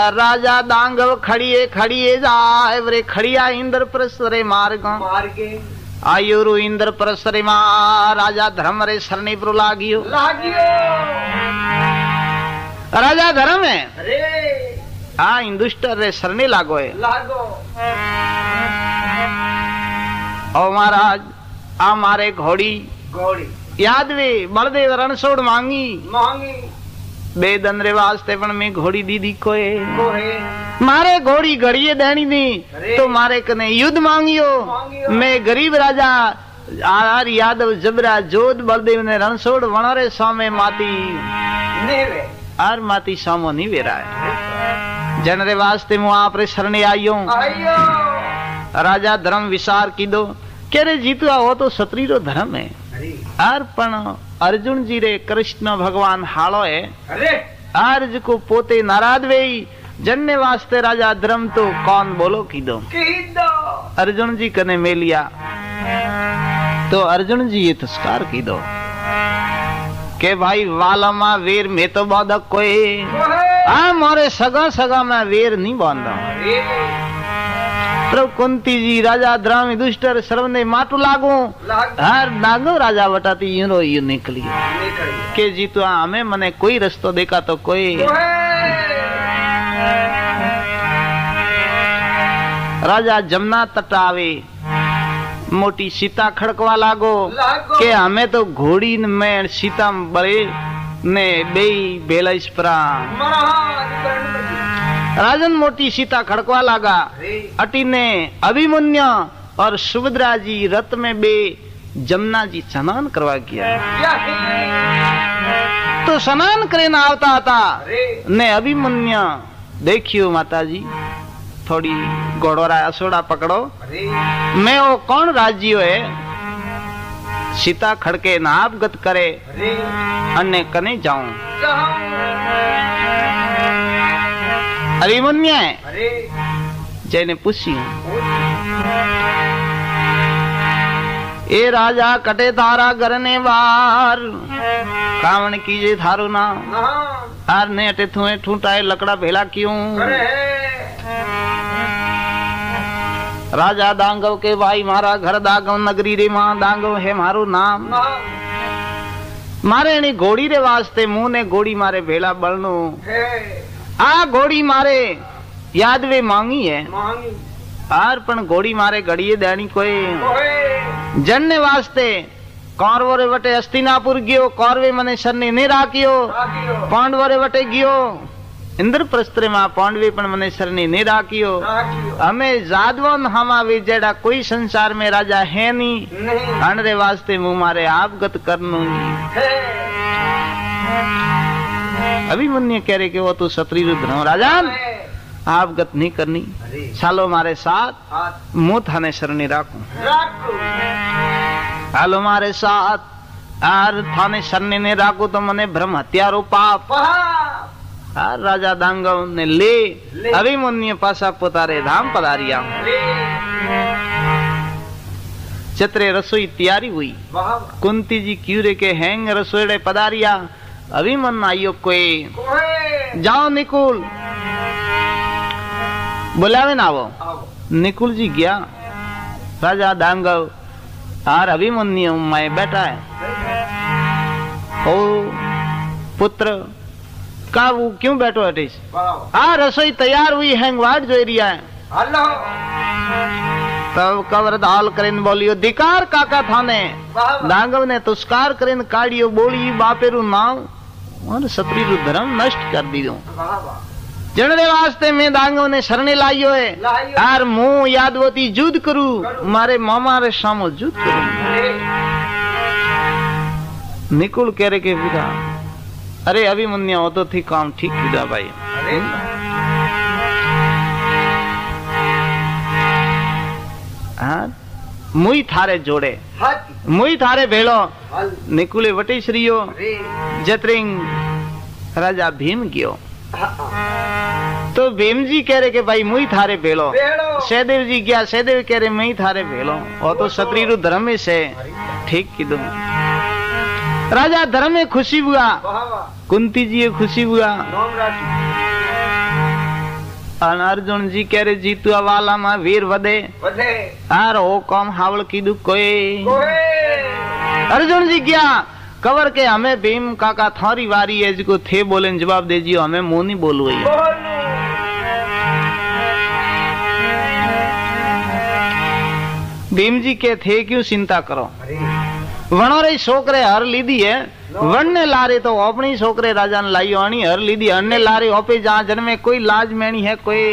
राजा दांगव खड़िए खड़िए जाए वरे खड़िया इंद्र प्रसरे मार्ग आयुरु इंद्र प्रसरे मा राजा धर्म रे सरनी पर लागियो राजा धर्म है आ इंदुष्टर रे सरने लागो है ओ महाराज आ मारे घोड़ी याद वे बलदेव रणछोड़ मांगी बेदन रे वास्ते पण में घोड़ी दीदी कोए मारे घोड़ी घड़िए देनी नहीं तो मारे कने युद्ध मांगियो मैं गरीब राजा आर यादव जबरा जोध बलदेव ने रणछोड़ वणरे सामे माती आर माती सामो नहीं वेरा है जनरे वास्ते मु आप रे शरणे आयो राजा धर्म विचार कीधो के रे जीतवा हो तो क्षत्रिय रो धर्म है आर पण अर्जुन जी रे कृष्ण भगवान हालो है आर को पोते नाराज वेई जनने वास्ते राजा धर्म तो कौन बोलो कीधो अर्जुन जी कने मेलिया तो अर्जुन जी ये तुस्कार कीधो के भाई वालमा वीर में तो बाधक कोई आ मारे सगा सगा में वीर नहीं बांधा प्रभु कुंती जी राजा द्रामी दुष्टर सर्वने माटू लागू हर नागो राजा वटाती यूरो यू निकली के जीतो हमें मने कोई रस्तो देखा तो कोई राजा जमुना तट आवे मोटी सीता खड़कवा लागो के हमें तो घोड़ी में सीता बड़े ने बेई बेलाइस परा राजन मोटी सीता खड़कवा लागा अटी ने अभिमन्यु और सुभद्रा जी रथ में बे जमुना जी स्नान करवा गया तो स्नान करे ना आवता था ने अभिमन्यु देखियो माता जी थोड़ी घोड़ोरा असोड़ा पकड़ो मैं वो कौन राज्य है सीता खड़के नापगत करे अन्य कने जाऊं अभिमन्यु जैने पूछी ए राजा कटे तारा गरने बार कावण कीजे थारो ना आर ने अटे थुए ठूटाए लकड़ा भेला क्यों राजा दांगव के भाई मारा घर दागव नगरी रे मां दांगव है मारो नाम मारे नी घोड़ी रे वास्ते मुंह ने घोड़ी मारे भेला बलनो आ घोड़ी मारे याद वे मांगी है आर पण घोड़ी मारे घड़िए देनी कोई जनने वास्ते कौरवो रे वटे हस्तिनापुर गयो कौरवे मने सरने ने राखियो पांडवो रे वटे गयो इंद्र प्रस्त्र में पांडवे पण मने सरने ने राखियो हमें जादवन हमा विजेड़ा कोई संसार में राजा है नहीं अनरे वास्ते मुंह मारे आपगत करनो अभिमन्यु कह रहे कि वो तो क्षत्रिय धर्म राजा आपगत नहीं करनी चालो मारे साथ मुंह थाने शरणी राखू हालो मारे साथ आर थाने शरणी ने राखू तो मने ब्रह्म हत्यारो पाप आर राजा दांगव ने ले अभिमन्यु पासा पोतारे धाम पधारिया चतरे रसोई तैयारी हुई कुंती जी क्यूरे के हैंग रसोईड़े पधारिया अभिमन्यु आयो कोई जाओ निकुल बुलावे ना वो निकुल जी गया राजा दांगव आर अभिमन्यु मैं बैठा है ओ पुत्र का वो क्यों बैठो हटीस आ रसोई तैयार हुई हैंग वाट जो एरिया है तब कवर दाल करेन बोलियो धिकार काका थाने दांगव ने तुस्कार करेन काढ़ियो बोली बापेरू नाम और क्षत्रिय धर्म नष्ट कर दियो जनरे वास्ते में दांगव ने शरणे लाइयो है यार मुंह यादवती युद्ध करू मारे मामा रे सामो युद्ध करू निकुल कह रहे के विदा अरे अभिमन्यु हो तो थी काम ठीक किया भाई मुई थारे जोड़े मुई थारे भेलो निकुले वटी श्रीयो जतरिंग राजा भीम गयो तो भीम जी कह रहे के भाई मुई थारे भेलो सहदेव जी गया सहदेव कह रहे मैं थारे भेलो और तो क्षत्रिय धर्म से ठीक किदो राजा धर्म में खुशी हुआ कुंती जी खुशी हुआ अर्जुन जी कह रहे जीतुआ वाला में वीर वधे आर ओ कम हावल कीधु कोई। अर्जुन जी क्या कवर के हमें भीम काका थारी वारी है जिको थे बोले जवाब दे जियो हमें मुंह नहीं बोलू है। भीम जी के थे क्यों चिंता करो वणोरे छोकरे हर लीधी है वन ने लारे तो अपनी छोकरे राजा ने लाई आनी हर लीधी हर ने लारे ओपे जहां जन्मे कोई लाज मैनी है कोई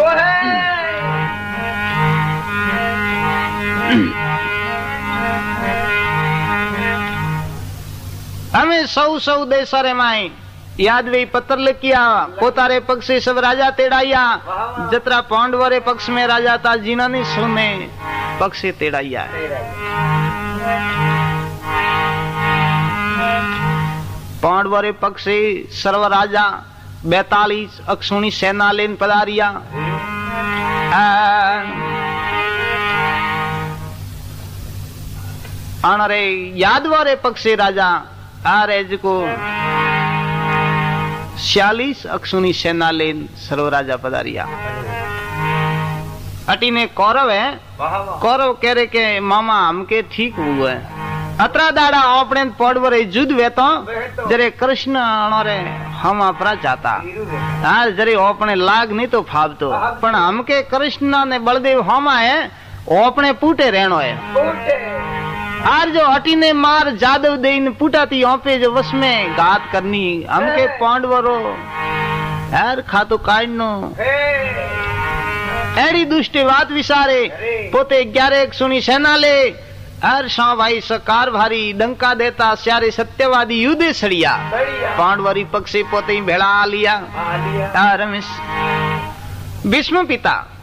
हमें सौ देशरे माई याद वे पत्र लिखिया पोतारे पक्ष से सब राजा तेड़ाइया जतरा पांडवरे पक्ष में राजा था जिन्होंने सुने पक्ष से तेड़ाइया पांडवरे पक्ष से सर्व राजा 42 अक्षुणी सेना लेन पधारिया। अरे यादवरे पक्ष से राजा आरे को 46 अक्षुणी सेना लेन सर्व राजा पधारिया। अटी ने कौरव है कौरव कह रहे के मामा हमके ठीक हुआ है अतरा दाड़ा अपने पड़वरे युद्ध वे तो जरे कृष्ण अणोरे हम अपरा चाहता हाँ जरे अपने लाग नहीं तो फाब तो पण हमके कृष्ण ने बलदेव हम है अपने पूटे रहनो है आर जो हटी ने मार जादव देन पुटाती ओपे जो वस में घात करनी हमके पांडवरो यार खातो काढनो एड़ी दुष्टे बात विचारे पोते 11 सुनी सेना ले हर शाह भाई सकार भारी डंका देता सारे सत्यवादी युद्धे सड़िया पांडवरी पक्षे पोते भेड़ा लिया रमेश भीष्म पिता